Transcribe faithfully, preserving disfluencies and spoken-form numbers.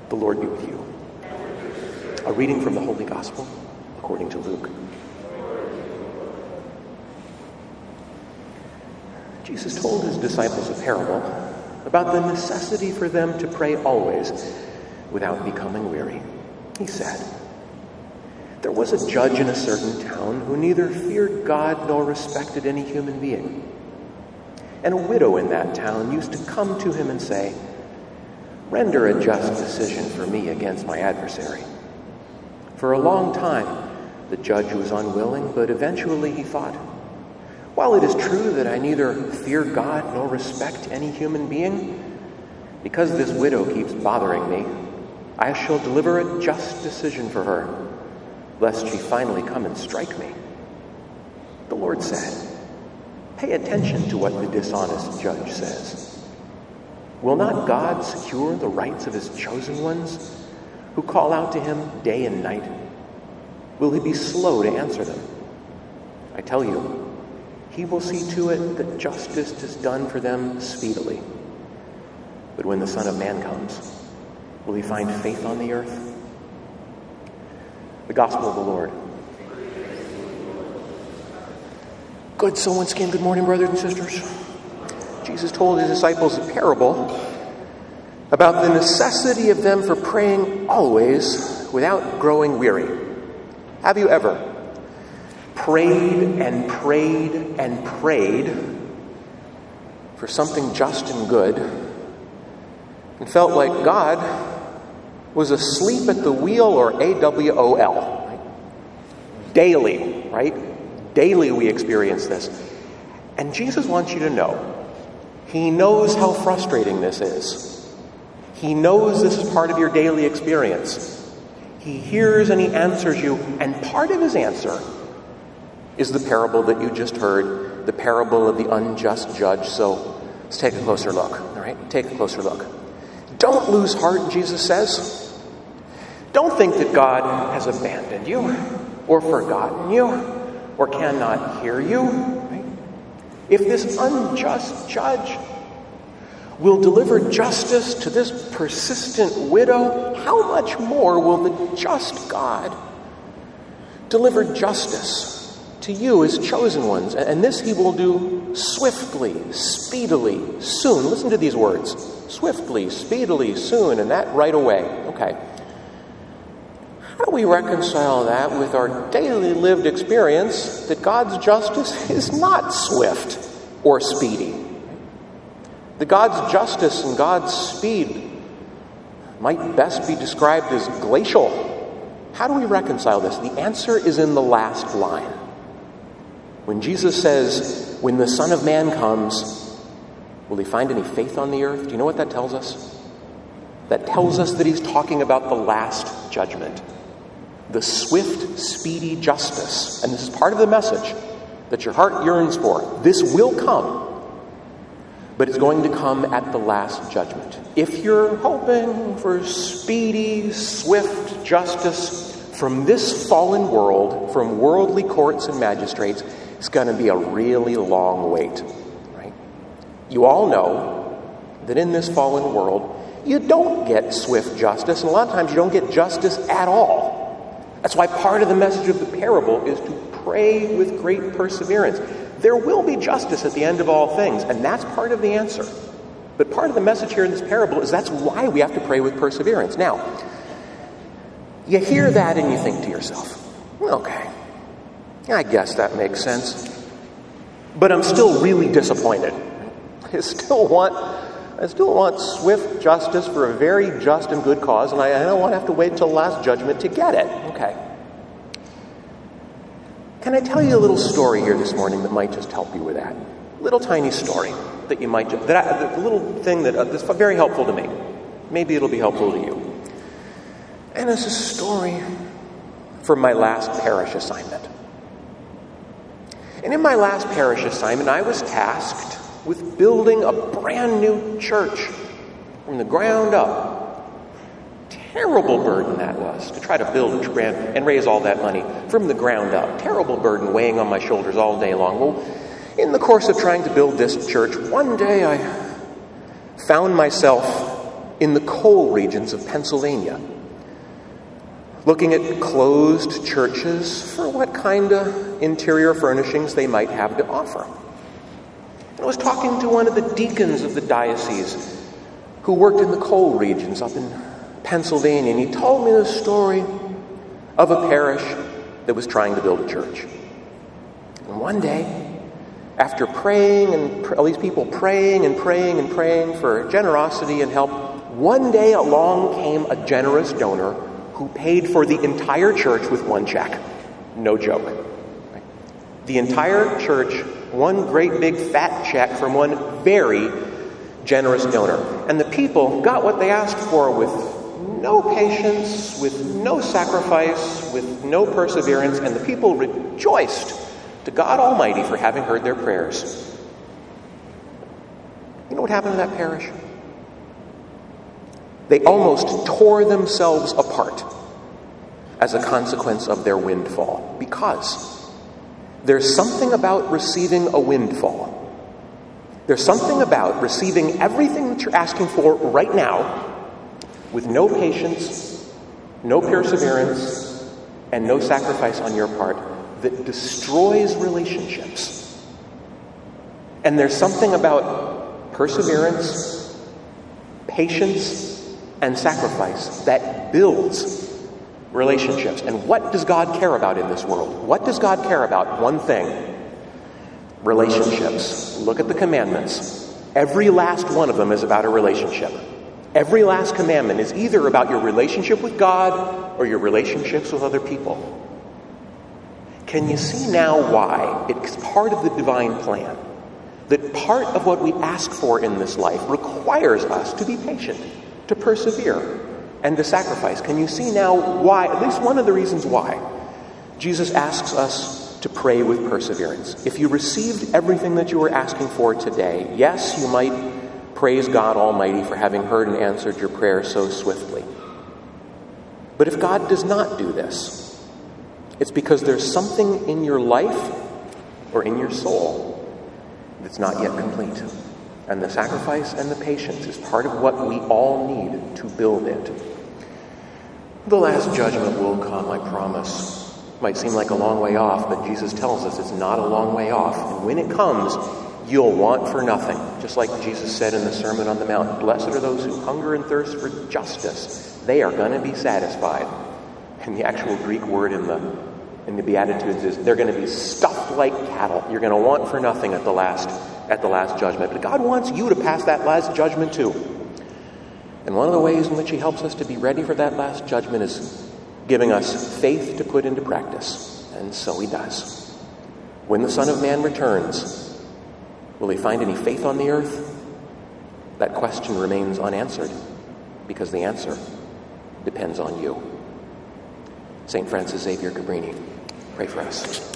The Lord be with you. A reading from the Holy Gospel according to Luke. Jesus told his disciples a parable about the necessity for them to pray always without becoming weary. He said, "There was a judge in a certain town who neither feared God nor respected any human being. And a widow in that town used to come to him and say, 'Render a just decision for me against my adversary.' For a long time, the judge was unwilling, but eventually he thought, 'While it is true that I neither fear God nor respect any human being, because this widow keeps bothering me, I shall deliver a just decision for her, lest she finally come and strike me.' The Lord said, 'Pay attention to what the dishonest judge says. Will not God secure the rights of his chosen ones, who call out to him day and night? Will he be slow to answer them? I tell you, he will see to it that justice is done for them speedily. But when the Son of Man comes, will he find faith on the earth?'" The Gospel of the Lord. Good soul and skin. Good morning, brothers and sisters. Jesus told his disciples a parable about the necessity of them for praying always without growing weary. Have you ever prayed and prayed and prayed for something just and good and felt like God was asleep at the wheel, or A W O L? Daily, right? Daily we experience this. And Jesus wants you to know, he knows how frustrating this is. He knows this is part of your daily experience. He hears and he answers you, and part of his answer is the parable that you just heard, the parable of the unjust judge. So let's take a closer look, all right? Take a closer look. Don't lose heart, Jesus says. Don't think that God has abandoned you or forgotten you or cannot hear you. Right? If this unjust judge will deliver justice to this persistent widow, how much more will the just God deliver justice to you as chosen ones? And this he will do swiftly, speedily, soon. Listen to these words. Swiftly, speedily, soon, and that right away. Okay. How do we reconcile that with our daily lived experience that God's justice is not swift or speedy? That God's justice and God's speed might best be described as glacial. How do we reconcile this? The answer is in the last line. When Jesus says, "When the Son of Man comes, will he find any faith on the earth?" Do you know what that tells us? That tells us that he's talking about the last judgment. The swift, speedy justice. And this is part of the message that your heart yearns for. This will come, but it's going to come at the last judgment. If you're hoping for speedy, swift justice from this fallen world, from worldly courts and magistrates, it's going to be a really long wait. Right? You all know that in this fallen world, you don't get swift justice, and a lot of times you don't get justice at all. That's why part of the message of the parable is to pray with great perseverance. There will be justice at the end of all things, and that's part of the answer. But part of the message here in this parable is that's why we have to pray with perseverance. Now, you hear that and you think to yourself, okay, I guess that makes sense. But I'm still really disappointed. I still want, I still want swift justice for a very just and good cause, and I, I don't want to have to wait until last judgment to get it. Okay. Can I tell you a little story here this morning that might just help you with that? Little tiny story that you might just, that I, the little thing that uh, that's very helpful to me. Maybe it'll be helpful to you. And it's a story from my last parish assignment. And in my last parish assignment, I was tasked with building a brand new church from the ground up. Terrible burden that was, to try to build a brand and raise all that money from the ground up. Terrible burden weighing on my shoulders all day long. Well, in the course of trying to build this church, one day I found myself in the coal regions of Pennsylvania, looking at closed churches for what kind of interior furnishings they might have to offer. I was talking to one of the deacons of the diocese who worked in the coal regions up in Pennsylvania, and he told me the story of a parish that was trying to build a church. And one day, after praying, and all these people praying and praying and praying for generosity and help, one day along came a generous donor who paid for the entire church with one check. No joke. The entire church, one great big fat check from one very generous donor. And the people got what they asked for with no patience, with no sacrifice, with no perseverance, and the people rejoiced to God Almighty for having heard their prayers. You know what happened to that parish? They almost tore themselves apart as a consequence of their windfall, because there's something about receiving a windfall. There's something about receiving everything that you're asking for right now with no patience, no perseverance, and no sacrifice on your part that destroys relationships. And there's something about perseverance, patience, and sacrifice that builds relationships. And what does God care about in this world? What does God care about? One thing. Relationships. Look at the commandments. Every last one of them is about a relationship. Every last commandment is either about your relationship with God or your relationships with other people. Can you see now why it's part of the divine plan that part of what we ask for in this life requires us to be patient, to persevere, and to sacrifice? Can you see now why, at least one of the reasons why, Jesus asks us to pray with perseverance? If you received everything that you were asking for today, yes, you might praise God Almighty for having heard and answered your prayer so swiftly. But if God does not do this, it's because there's something in your life or in your soul that's not yet complete. And the sacrifice and the patience is part of what we all need to build it. The last judgment will come, I promise. Might seem like a long way off, but Jesus tells us it's not a long way off. And when it comes, you'll want for nothing. Just like Jesus said in the Sermon on the Mount, blessed are those who hunger and thirst for justice. They are going to be satisfied. And the actual Greek word in the in the Beatitudes is they're going to be stuffed like cattle. You're going to want for nothing at the last at the last judgment. But God wants you to pass that last judgment too. And one of the ways in which he helps us to be ready for that last judgment is giving us faith to put into practice. And so he does. When the Son of Man returns, will he find any faith on the earth? That question remains unanswered, because the answer depends on you. Saint Francis Xavier Cabrini, pray for us.